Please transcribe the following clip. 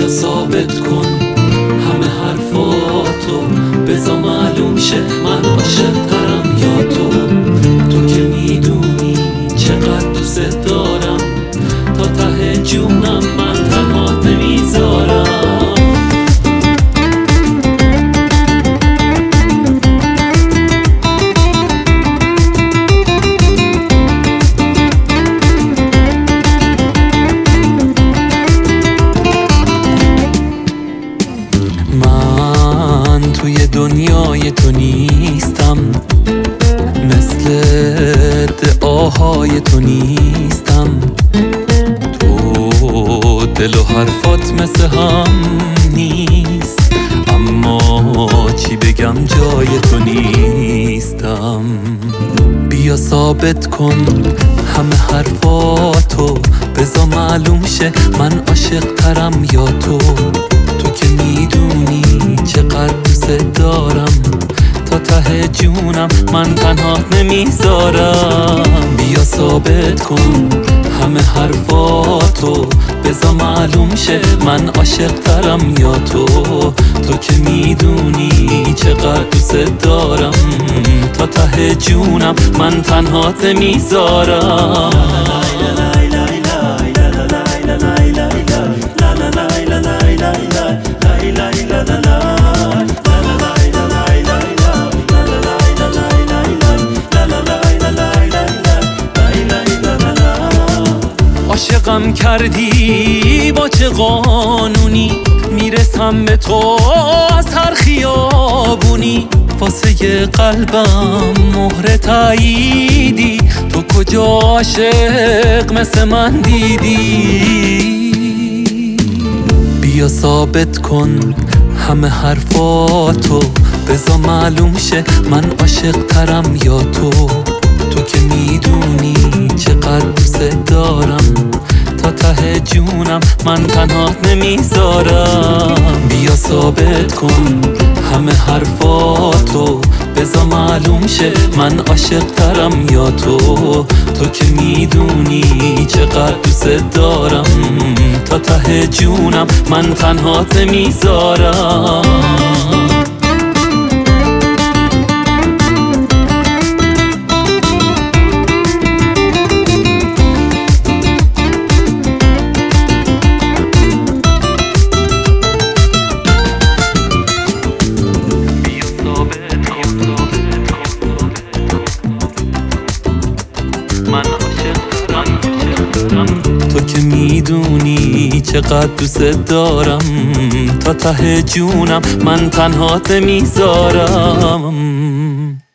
بیا ثابت کن همه حرفاتو، بذار معلوم شه من عاشق‌ترم یا تو. تو که میدونی چقدر دوست دارم، تا ته جونم من تنهات نمیذارم. من توی دنیای تو نیستم، مثل دعاهای تو نیستم. تو دل و حرفات مثل هم نیست، اما چی بگم جای تو نیستم. بیا ثابت کن همه حرفاتو، بذار معلوم شه من عاشق‌ترم یا تو. تو که میدونی چقدر دوست دارم، تا ته جونم من تنهات نمیذارم. بیا ثابت کن همه حرفاتو، بذار معلوم شه من عاشق‌ترم یا تو. تو که میدونی چقدر دوست دارم، تا ته جونم من تنهات نمیذارم. عاشقم کردی با چه قانونی، میرسم به تو از هر خیابونی. واسه قلبم مهر تاییدی، تو کجا عاشق مثل من دیدی؟ بیا ثابت کن همه حرفاتو، بذار معلوم شه من عاشق‌ترم یا تو. تو که میدونی چقدر دوست دارم، تا ته جونم من تنهات نمیذارم. بیا ثابت کن همه حرفاتو، بذار معلوم شه من عاشق‌ترم یا تو. تو که میدونی چقدر دوست دارم، تا ته جونم من تنهات نمیذارم. تو که میدونی چقدر دوست دارم، تا ته جونم من تنهات نمیذارم.